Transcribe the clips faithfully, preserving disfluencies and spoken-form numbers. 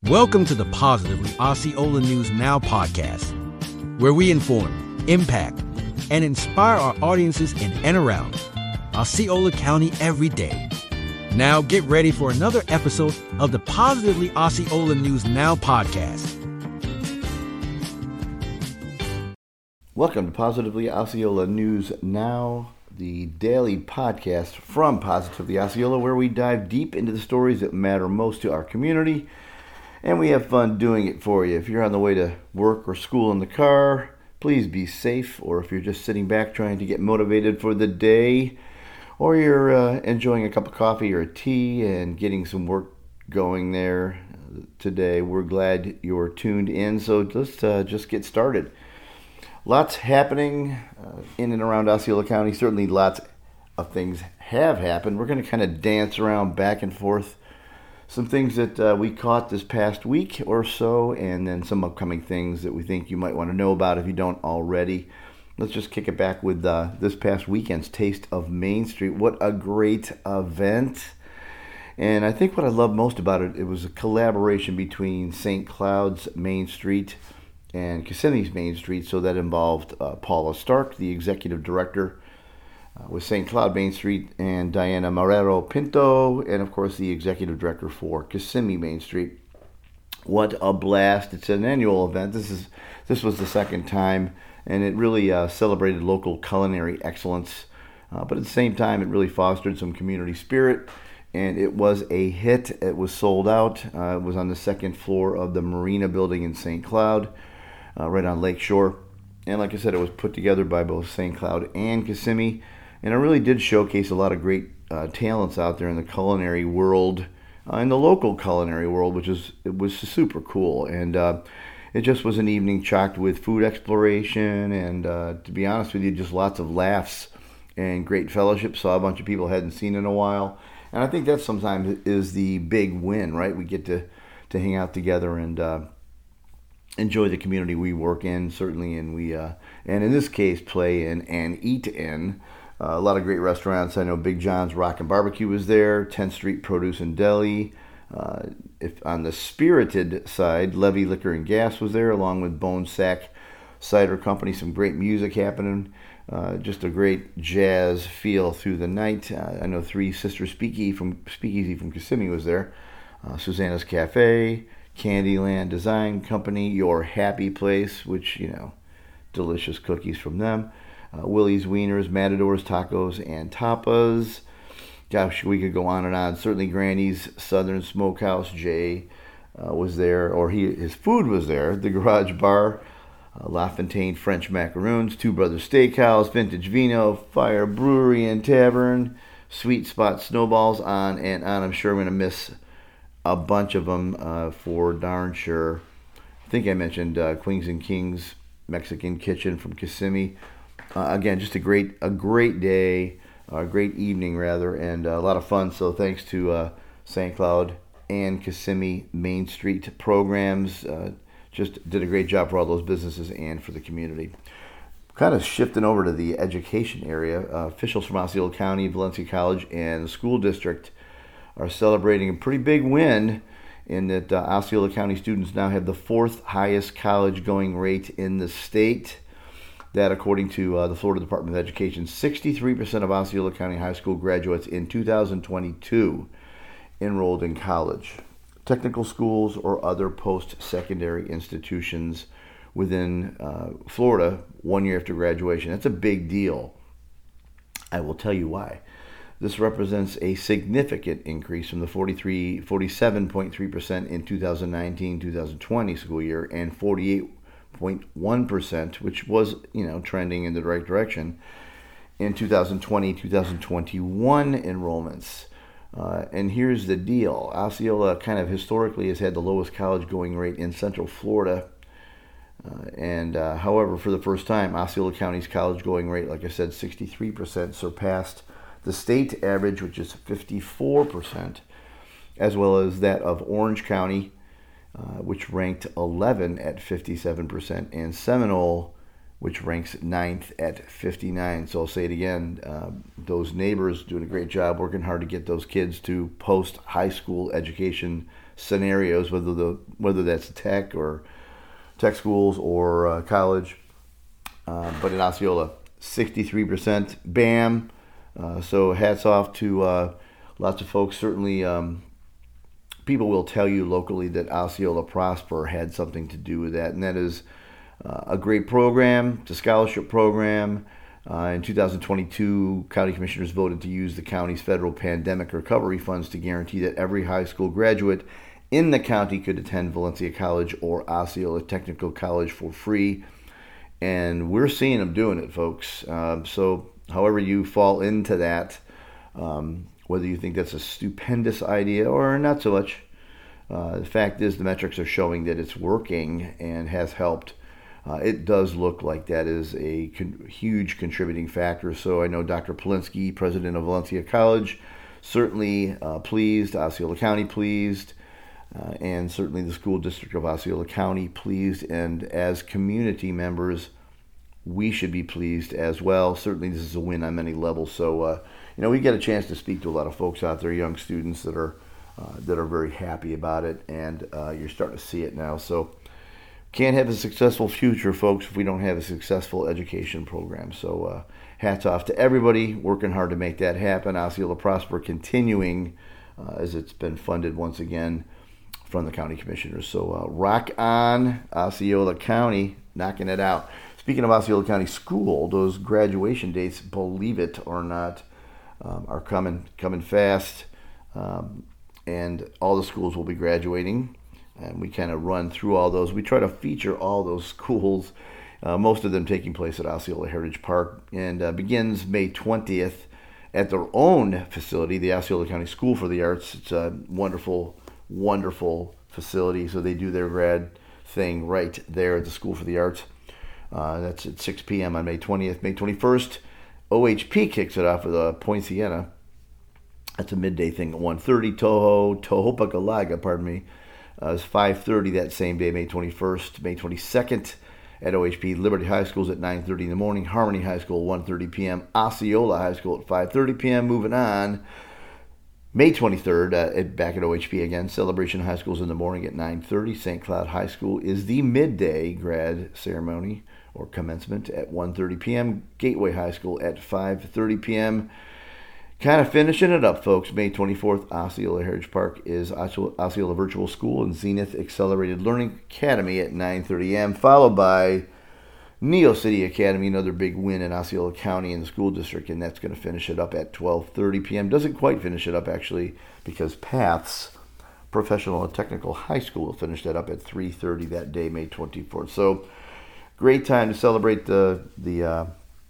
Welcome to the Positively Osceola News Now podcast, where we inform, impact, and inspire our audiences in and around Osceola County every day. Now get ready for another episode of the Positively Osceola News Now podcast. Welcome to Positively Osceola News Now, the daily podcast from Positively Osceola, where we dive deep into the stories that matter most to our community, and we have fun doing it for you. If you're on the way to work or school in the car, please be safe, or if you're just sitting back trying to get motivated for the day, or you're uh, enjoying a cup of coffee or a tea and getting some work going there today, we're glad you're tuned in. So let's uh, just get started. Lots happening uh, in and around Osceola County. Certainly lots of things have happened. We're going to kind of dance around back and forth. Some things that uh, we caught this past week or so, and then some upcoming things that we think you might want to know about if you don't already. Let's just kick it back with uh, this past weekend's Taste of Main Street. What a great event. And I think what I love most about it, it was a collaboration between Saint Cloud's Main Street and Kissimmee's Main Street. So that involved uh, Paula Stark, the executive director, uh, with Saint Cloud Main Street, and Diana Marrero Pinto, and of course the executive director for Kissimmee Main Street. What a blast. It's an annual event. This is this was the second time, and it really uh, celebrated local culinary excellence, uh, but at the same time it really fostered some community spirit, and it was a hit. It was sold out. Uh, it was on the second floor of the Marina building in Saint Cloud, uh, right on Lake Shore, and like I said, it was put together by both Saint Cloud and Kissimmee, and it really did showcase a lot of great uh, talents out there in the culinary world, uh, in the local culinary world, which is it was super cool. And uh, it just was an evening chocked with food exploration, and uh, to be honest with you, just lots of laughs and great fellowship. Saw a bunch of people I hadn't seen in a while, and I think that sometimes is the big win, right? We get to to hang out together and uh, enjoy the community we work in, certainly, and we uh, and in this case play in and eat in. Uh, a lot of great restaurants. I know Big John's Rock and Barbecue was there, tenth Street Produce and Deli. Uh, if on the spirited side, Levy Liquor and Gas was there, along with Bone Sack Cider Company. Some great music happening. Uh, just a great jazz feel through the night. Uh, I know Three Sisters Speakeasy from Speakeasy from Kissimmee was there. Uh, Susanna's Cafe, Candyland Design Company, Your Happy Place, which, you know, delicious cookies from them. Uh, Willie's Wieners, Matadors, Tacos, and Tapas. Gosh, we could go on and on. Certainly Granny's Southern Smokehouse. Jay uh, was there, or he his food was there. The Garage Bar, uh, La Fontaine French Macaroons, Two Brothers Steakhouse, Vintage Vino, Fire Brewery and Tavern, Sweet Spot Snowballs, on and on. I'm sure I'm going to miss a bunch of them uh, for darn sure. I think I mentioned uh, Queens and Kings Mexican Kitchen from Kissimmee. Uh, again, just a great a great day, a great evening rather, and a lot of fun. So thanks to uh, Saint Cloud and Kissimmee Main Street programs. Uh, just did a great job for all those businesses and for the community. Kind of shifting over to the education area, uh, officials from Osceola County, Valencia College, and the school district are celebrating a pretty big win in that uh, Osceola County students now have the fourth highest college going rate in the state. That, according to uh, the Florida Department of Education, sixty-three percent of Osceola County high school graduates in two thousand twenty-two enrolled in college, technical schools, or other post-secondary institutions within uh, Florida one year after graduation. That's a big deal. I will tell you why. This represents a significant increase from the forty-three, forty-seven point three percent in two thousand nineteen two thousand twenty school year and forty-eight point one percent, which was, you know, trending in the right direction in two thousand twenty two thousand twenty-one enrollments. Uh, and here's the deal. Osceola kind of historically has had the lowest college going rate in Central Florida. Uh, and uh, however, for the first time, Osceola County's college going rate, like I said, sixty-three percent, surpassed the state average, which is fifty-four percent, as well as that of Orange County, uh, which ranked eleven at fifty-seven percent, and Seminole, which ranks ninth at fifty-nine. So I'll say it again, uh, those neighbors doing a great job, working hard to get those kids to post-high school education scenarios, whether the whether that's tech or tech schools or uh, college. Uh, but in Osceola, sixty-three percent. Bam! Uh, so hats off to uh, lots of folks. Certainly, um, people will tell you locally that Osceola Prosper had something to do with that, and that is uh, a great program. It's a scholarship program. Uh, in two thousand twenty-two, county commissioners voted to use the county's federal pandemic recovery funds to guarantee that every high school graduate in the county could attend Valencia College or Osceola Technical College for free. And we're seeing them doing it, folks. Um, so however you fall into that, um, whether you think that's a stupendous idea or not so much, uh, the fact is the metrics are showing that it's working and has helped. Uh, it does look like that is a con- huge contributing factor. So I know Doctor Polinsky, president of Valencia College, certainly uh, pleased, Osceola County pleased, uh, and certainly the school district of Osceola County pleased. And as community members, we should be pleased as well. Certainly this is a win on many levels. So, uh, you know, we get a chance to speak to a lot of folks out there, young students that are uh, that are very happy about it, and uh, you're starting to see it now. So can't have a successful future, folks, if we don't have a successful education program. So uh, hats off to everybody working hard to make that happen. Osceola Prosper continuing uh, as it's been funded once again from the county commissioners. So uh, rock on, Osceola County, knocking it out. Speaking of Osceola County School, those graduation dates, believe it or not, um, are coming coming fast. Um, and all the schools will be graduating. And we kind of run through all those. We try to feature all those schools, uh, most of them taking place at Osceola Heritage Park, and uh, begins May twentieth at their own facility, the Osceola County School for the Arts. It's a wonderful, wonderful facility. So they do their grad thing right there at the School for the Arts. Uh, that's at six p.m. on May twentieth. May twenty-first, O H P kicks it off with a Point Siena. That's a midday thing at one thirty. Toho, Tohopekalaga, pardon me. Uh, it's five thirty that same day, May twenty-first. May twenty-second at O H P. Liberty High School's at nine thirty in the morning. Harmony High School, one thirty p.m. Osceola High School at five thirty p.m. Moving on. May twenty-third, uh, at, back at O H P again. Celebration High School's in the morning at nine thirty. Saint Cloud High School is the midday grad ceremony or commencement at one thirty p.m. Gateway High School at five thirty p.m. Kind of finishing it up, folks. May twenty-fourth, Osceola Heritage Park is Osceola Virtual School and Zenith Accelerated Learning Academy at nine thirty a.m., followed by Neo City Academy, another big win in Osceola County and the school district, and that's going to finish it up at twelve thirty p.m. Doesn't quite finish it up, actually, because Paths Professional and Technical High School will finish that up at three thirty that day, May twenty-fourth. So, great time to celebrate the the uh,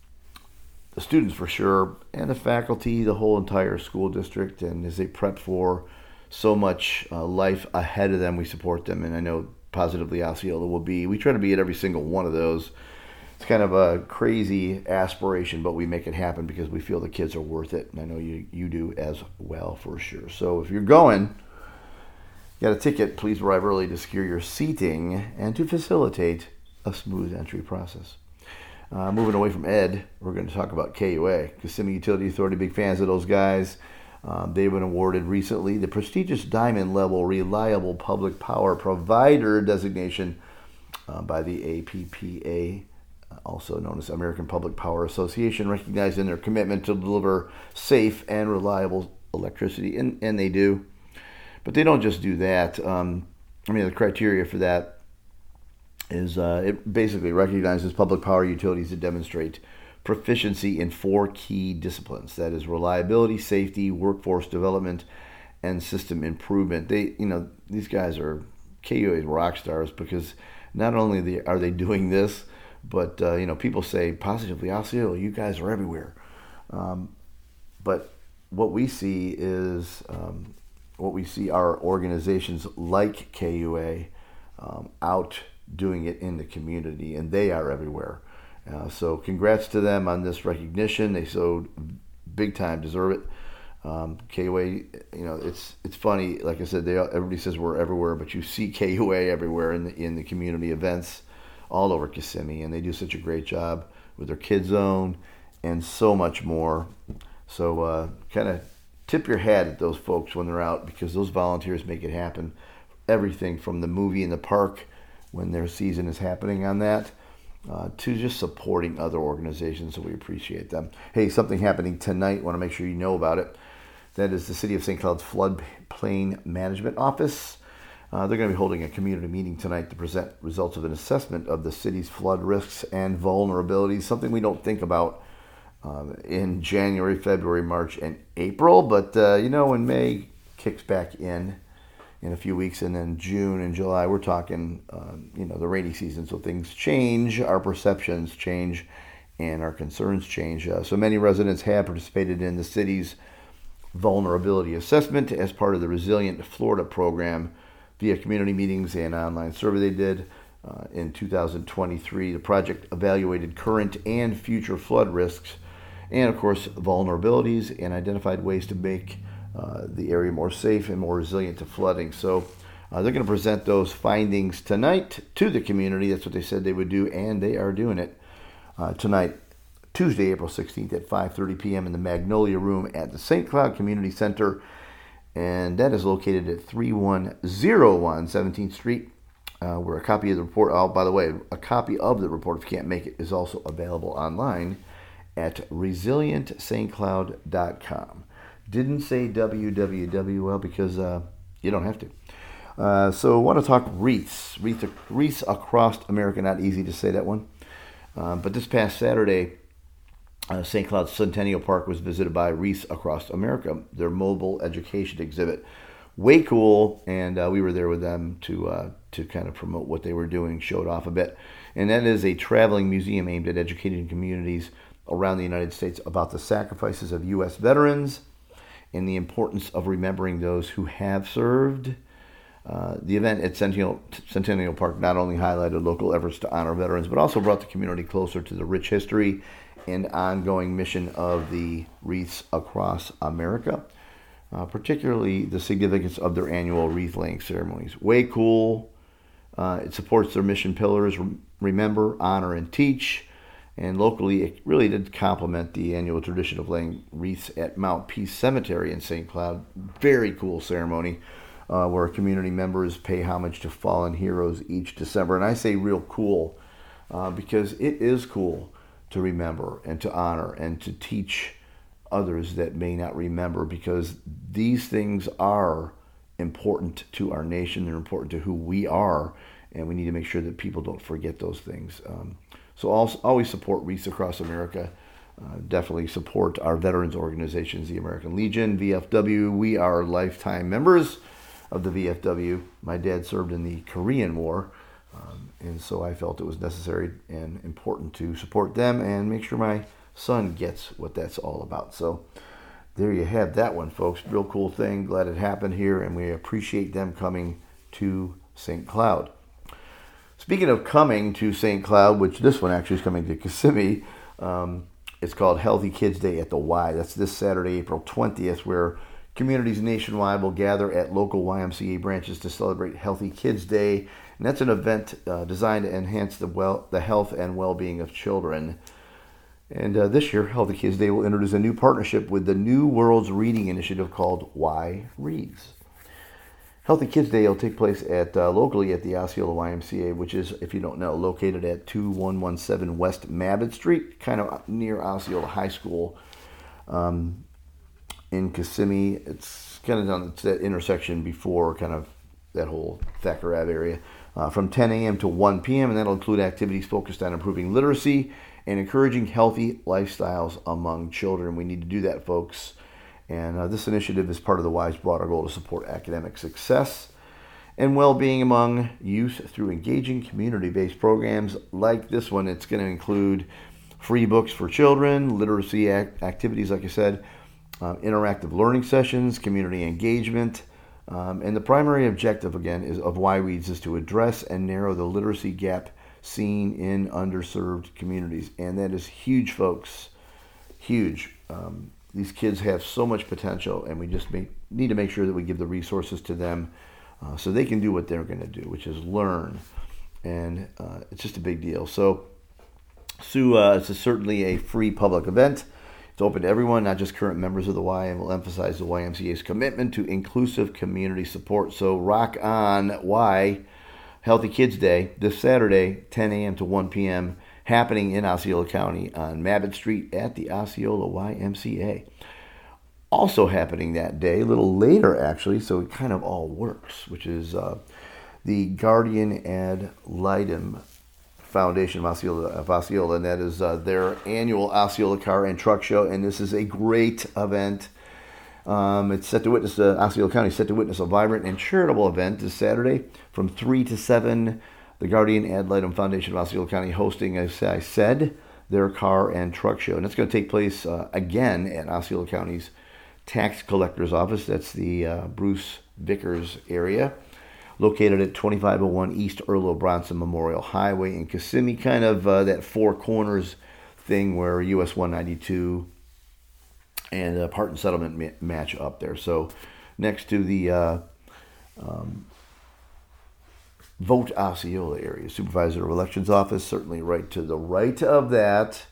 the students for sure, and the faculty, the whole entire school district, and as they prep for so much uh, life ahead of them, we support them, and I know Positively Osceola will be. We try to be at every single one of those. It's kind of a crazy aspiration, but we make it happen because we feel the kids are worth it, and I know you, you do as well for sure. So if you're going, you got a ticket, please arrive early to secure your seating and to facilitate a smooth entry process. Uh, moving away from Ed, we're going to talk about K U A, Kissimmee Utility Authority. Big fans of those guys. Um, they've been awarded recently the prestigious Diamond Level Reliable Public Power Provider designation uh, by the A P P A, also known as American Public Power Association, recognizing their commitment to deliver safe and reliable electricity, and, and they do. But they don't just do that. Um, I mean, the criteria for that is uh, it basically recognizes public power utilities that demonstrate proficiency in four key disciplines. That is reliability, safety, workforce development, and system improvement. They, you know, these guys are K U A's rock stars because not only are they doing this, but uh, you know, people say Positively Osceola, you guys are everywhere. Um, but what we see is um, what we see are organizations like K U A um, out doing it in the community, and they are everywhere. Uh, so congrats to them on this recognition. They so big time deserve it. Um, K U A, you know, it's it's funny. Like I said, they everybody says we're everywhere, but you see K U A everywhere in the in the community events all over Kissimmee, and they do such a great job with their Kids Zone and so much more. So uh, kind of tip your hat at those folks when they're out, because those volunteers make it happen everything from the movie in the park when their season is happening on that, uh, to just supporting other organizations, so we appreciate them. Hey, something happening tonight, want to make sure you know about it. That is the City of Saint Cloud's Floodplain Management Office. Uh, they're going to be holding a community meeting tonight to present results of an assessment of the city's flood risks and vulnerabilities, something we don't think about um, in January, February, March, and April. But, uh, you know, when May kicks back in in a few weeks, and then June and July, we're talking, um, you know, the rainy season. So things change, our perceptions change, and our concerns change. Uh, so many residents have participated in the city's vulnerability assessment as part of the Resilient Florida program via community meetings and online survey they did. Uh, in two thousand twenty-three, the project evaluated current and future flood risks and, of course, vulnerabilities, and identified ways to make uh, the area more safe and more resilient to flooding. So uh, they're going to present those findings tonight to the community. That's what they said they would do, and they are doing it uh, tonight, Tuesday, April sixteenth at five thirty p.m. in the Magnolia Room at the Saint Cloud Community Center. And that is located at thirty-one oh one seventeenth Street, uh, where a copy of the report, oh, by the way, a copy of the report, if you can't make it, is also available online at resilient st cloud dot com. Didn't say W W W, well, because uh, you don't have to. Uh, so I want to talk wreaths. Wreaths, wreaths across America, not easy to say that one. Uh, but this past Saturday, Uh, Saint Cloud's Centennial Park was visited by Wreaths Across America, their mobile education exhibit. Way cool, and uh, we were there with them to uh, to kind of promote what they were doing, show it off a bit. And that is a traveling museum aimed at educating communities around the United States about the sacrifices of U S veterans and the importance of remembering those who have served. Uh, the event at Centennial, Centennial Park not only highlighted local efforts to honor veterans, but also brought the community closer to the rich history and ongoing mission of the Wreaths Across America, uh, particularly the significance of their annual wreath-laying ceremonies. Way cool. Uh, it supports their mission pillars, remember, honor, and teach. And locally, it really did complement the annual tradition of laying wreaths at Mount Peace Cemetery in Saint Cloud. Very cool ceremony uh, where community members pay homage to fallen heroes each December. And I say real cool uh, because it is cool to remember and to honor and to teach others that may not remember, because these things are important to our nation. They're important to who we are, and we need to make sure that people don't forget those things. Um, so also, always support Wreaths Across America. Uh, definitely support our veterans organizations, the American Legion, V F W. We are lifetime members of the V F W. My dad served in the Korean War. Um, and so I felt it was necessary and important to support them and make sure my son gets what that's all about. So there you have that one, folks. Real cool thing. Glad it happened here, and we appreciate them coming to Saint Cloud. Speaking of coming to Saint Cloud, which this one actually is coming to Kissimmee, um, it's called Healthy Kids Day at the Y. That's this Saturday, April twentieth, where communities nationwide will gather at local Y M C A branches to celebrate Healthy Kids Day. And that's an event uh, designed to enhance the well, the health and well-being of children. And uh, this year, Healthy Kids Day will introduce a new partnership with the New Worlds Reading Initiative called Y Reads. Healthy Kids Day will take place at uh, locally at the Osceola Y M C A, which is, if you don't know, located at two one one seven West Mabott Street, kind of near Osceola High School um, in Kissimmee. It's kind of on that intersection before kind of that whole Thacker Ave area. Uh, from ten a.m. to one p.m., and that'll include activities focused on improving literacy and encouraging healthy lifestyles among children. We need to do that, folks. And uh, this initiative is part of the Y's broader goal to support academic success and well-being among youth through engaging community-based programs like this one. It's going to include free books for children, literacy act- activities, like I said, uh, interactive learning sessions, community engagement. Um, and the primary objective, again, is of Y Reads is to address and narrow the literacy gap seen in underserved communities. And that is huge, folks. Huge. Um, these kids have so much potential, and we just make, need to make sure that we give the resources to them uh, so they can do what they're going to do, which is learn. And uh, it's just a big deal. So, so uh, it's a, certainly a free public event. It's open to everyone, not just current members of the Y, and will emphasize the Y M C A's commitment to inclusive community support. So rock on, Y. Healthy Kids Day this Saturday, ten a.m. to one p.m., happening in Osceola County on Mabott Street at the Osceola Y M C A. Also happening that day, a little later actually, so it kind of all works, which is uh, the Guardian Ad Litem Foundation of Osceola, of Osceola, and that is uh, their annual Osceola Car and Truck Show, and this is a great event. Um, it's set to witness, uh, Osceola County is set to witness a vibrant and charitable event this Saturday from three to seven. The Guardian Ad Litem Foundation of Osceola County hosting, as I said, their car and truck show, and it's going to take place uh, again at Osceola County's tax collector's office. That's the uh, Bruce Vickers area, located at twenty-five oh one East Earl O. Bronson Memorial Highway in Kissimmee, kind of uh, that four corners thing where U S one ninety-two and uh, Parton Settlement ma- match up there. So next to the uh, um, Vote Osceola area, Supervisor of Elections Office, certainly right to the right of that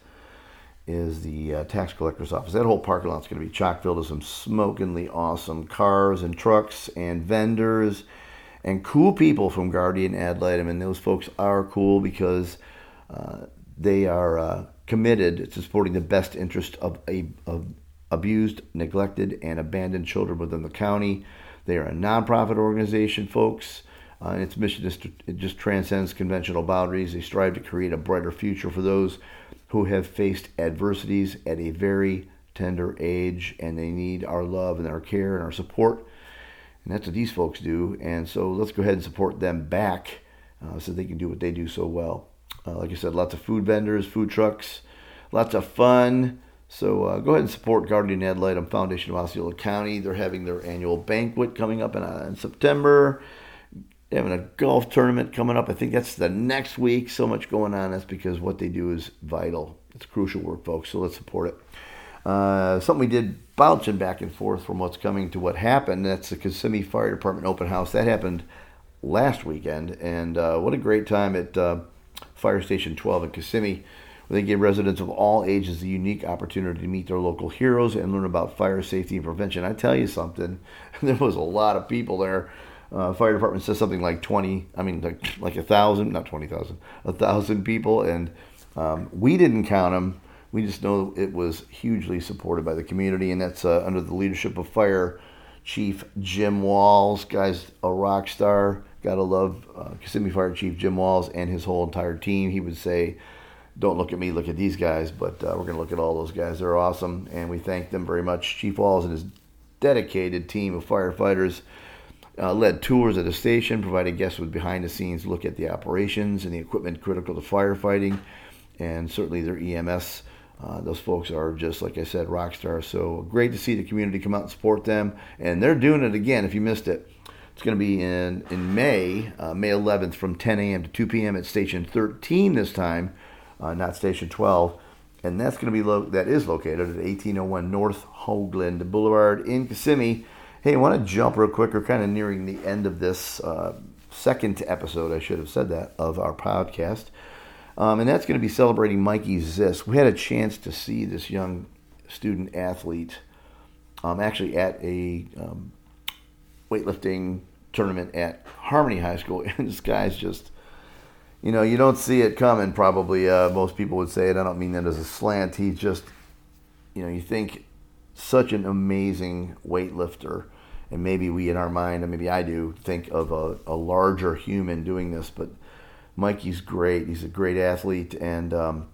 is the uh, tax collector's office. That whole parking lot's going to be chock filled with some smokingly awesome cars and trucks and vendors and cool people from Guardian Ad Litem. And those folks are cool because uh, they are uh, committed to supporting the best interest of, a, of abused, neglected, and abandoned children within the county. They are a nonprofit organization, folks. Uh, and its mission is to, it just transcends conventional boundaries. They strive to create a brighter future for those who have faced adversities at a very tender age, and they need our love and our care and our support. And that's what these folks do. And so let's go ahead and support them back uh, so they can do what they do so well. Uh, like I said, lots of food vendors, food trucks, lots of fun. So uh, go ahead and support Guardian Ad Litem Foundation of Osceola County. They're having their annual banquet coming up in, uh, in September. They're having a golf tournament coming up. I think that's the next week. So much going on. That's because what they do is vital. It's crucial work, folks. So let's support it. Uh, something we did bouncing back and forth from what's coming to what happened. That's the Kissimmee Fire Department open house. That happened last weekend. And uh, what a great time at uh, Fire Station twelve in Kissimmee, where they gave residents of all ages the unique opportunity to meet their local heroes and learn about fire safety and prevention. I tell you something, there was a lot of people there. Uh, fire department says something like twenty, I mean, like like a thousand, not twenty thousand, a thousand people. And um, we didn't count them. We just know it was hugely supported by the community. And that's uh, under the leadership of Fire Chief Jim Walls. Guy's a rock star. Gotta love uh, Kissimmee Fire Chief Jim Walls and his whole entire team. He would say, don't look at me, look at these guys. But uh, we're going to look at all those guys. They're awesome. And we thank them very much. Chief Walls and his dedicated team of firefighters Uh, led tours at the station, provided guests with behind-the-scenes look at the operations and the equipment critical to firefighting, and certainly their E M S. Uh, those folks are just, like I said, rock stars. So great to see the community come out and support them, and they're doing it again. If you missed it, it's going to be in in May, uh, May eleventh, from ten a.m. to two p.m. at Station thirteen this time, uh, not Station twelve, and that's going to be lo- that is located at eighteen oh one North Hoagland Boulevard in Kissimmee. Hey, I want to jump real quick. We're kind of nearing the end of this uh, second episode, I should have said that, of our podcast. Um, and that's going to be celebrating Mikey Zisk. We had a chance to see this young student athlete um, actually at a um, weightlifting tournament at Harmony High School. And this guy's just, you know, you don't see it coming probably. Uh, most people would say it. I don't mean that as a slant. He's just, you know, you think such an amazing weightlifter, and maybe we in our mind, and maybe I do, think of a, a larger human doing this, but Mikey's great. He's a great athlete, and um,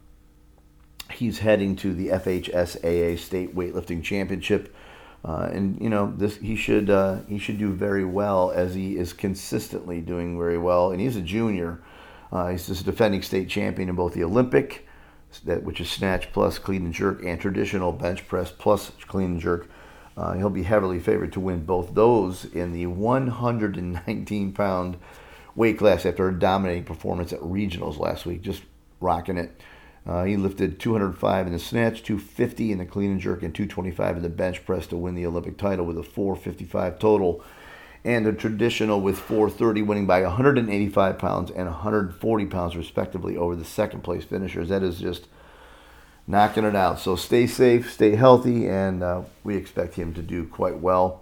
he's heading to the F H S A A State Weightlifting Championship, uh, and you know this he should uh, he should do very well, as he is consistently doing very well, and he's a junior. Uh, he's just defending state champion in both the Olympic, that which is snatch plus clean and jerk, and traditional bench press plus clean and jerk. Uh, he'll be heavily favored to win both those in the one hundred nineteen pound weight class after a dominating performance at regionals last week, just rocking it. Uh, he lifted two hundred five in the snatch, two fifty in the clean and jerk, and two twenty-five in the bench press to win the Olympic title with a four fifty-five total. And the traditional with four thirty, winning by one hundred eighty-five pounds and one hundred forty pounds respectively over the second place finishers. That is just knocking it out. So stay safe, stay healthy, and uh, we expect him to do quite well.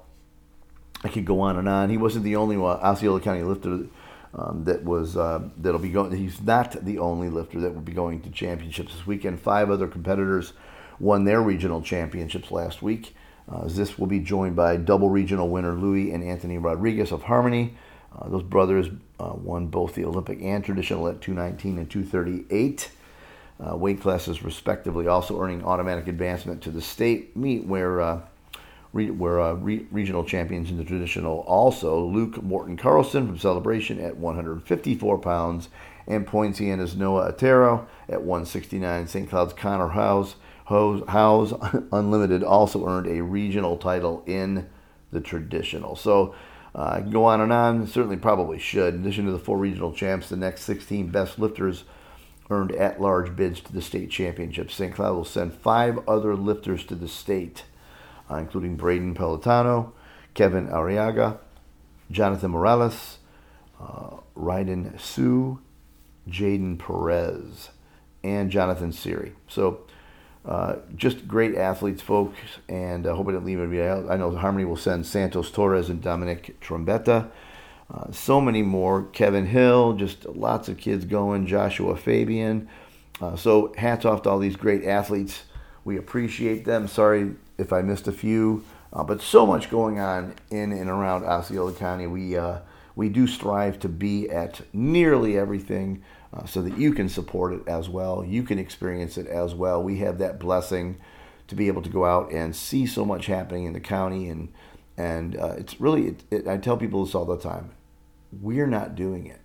I could go on and on. He wasn't the only one, Osceola County lifter um, that was uh, that'll be going. He's not the only lifter that will be going to championships this weekend. Five other competitors won their regional championships last week. Uh, this will be joined by double regional winner Louis and Anthony Rodriguez of Harmony. Uh, those brothers uh, won both the Olympic and traditional at two nineteen and two thirty-eight. Uh, weight classes respectively, also earning automatic advancement to the state meet where uh, re- where uh, re- regional champions in the traditional. Also, Luke Morton Carlson from Celebration at one hundred fifty-four pounds, and Poinciana's Noah Otero at one sixty-nine. Saint Cloud's Connor Howes, Howes, Howes Unlimited also earned a regional title in the traditional. So uh, I can go on and on. Certainly probably should. In addition to the four regional champs, the next sixteen best lifters earned at-large bids to the state championships. Saint Cloud will send five other lifters to the state, uh, including Braden Pelotano, Kevin Arriaga, Jonathan Morales, uh, Ryden Sue, Jaden Perez, and Jonathan Siri. So uh, just great athletes, folks, and I hope I didn't leave anybody out. I know Harmony will send Santos Torres and Dominic Trombetta. Uh, so many more. Kevin Hill, just lots of kids going. Joshua Fabian. Uh, so hats off to all these great athletes. We appreciate them. Sorry if I missed a few, uh, but so much going on in and around Osceola County. We uh, we do strive to be at nearly everything uh, so that you can support it as well. You can experience it as well. We have that blessing to be able to go out and see so much happening in the county, and and uh, it's really. It, it, I tell people this all the time. We're not doing it.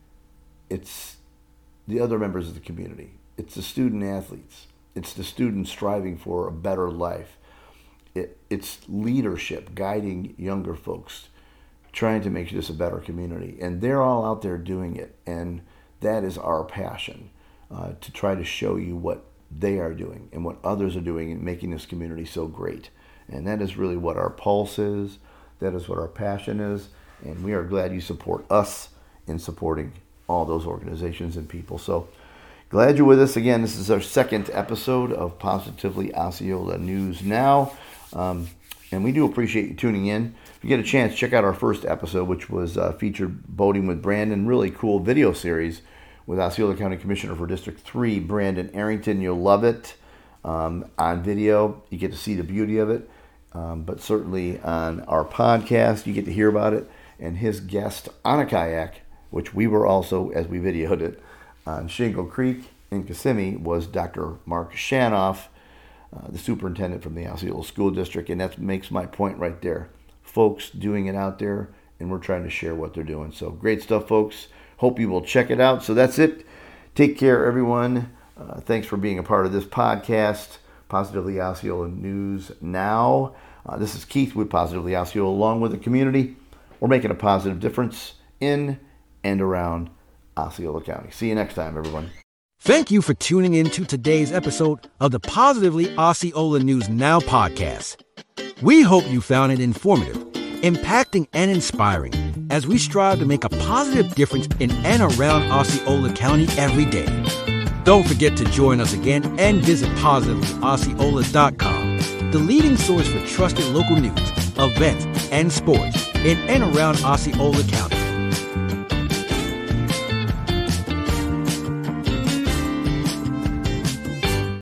It's the other members of the community. It's the student athletes. It's the students striving for a better life. It, it's leadership guiding younger folks, trying to make this a better community. And they're all out there doing it. And that is our passion, uh, to try to show you what they are doing and what others are doing and making this community so great. And that is really what our pulse is. That is what our passion is. And we are glad you support us in supporting all those organizations and people. So glad you're with us. Again, this is our second episode of Positively Osceola News Now. Um, and we do appreciate you tuning in. If you get a chance, check out our first episode, which was uh, featured Boating with Brandon. Really cool video series with Osceola County Commissioner for District three, Brandon Arrington. You'll love it um, on video. You get to see the beauty of it. Um, but certainly on our podcast, you get to hear about it. And his guest on a kayak, which we were also, as we videoed it, on Shingle Creek in Kissimmee, was Doctor Mark Shanoff, uh, the superintendent from the Osceola School District. And that makes my point right there. Folks doing it out there, and we're trying to share what they're doing. So great stuff, folks. Hope you will check it out. So that's it. Take care, everyone. Uh, thanks for being a part of this podcast, Positively Osceola News Now. Uh, this is Keith with Positively Osceola, along with the community. We're making a positive difference in and around Osceola County. See you next time, everyone. Thank you for tuning in to today's episode of the Positively Osceola News Now podcast. We hope you found it informative, impacting, and inspiring as we strive to make a positive difference in and around Osceola County every day. Don't forget to join us again and visit positively osceola dot com, the leading source for trusted local news, events, and sports in and around Osceola County.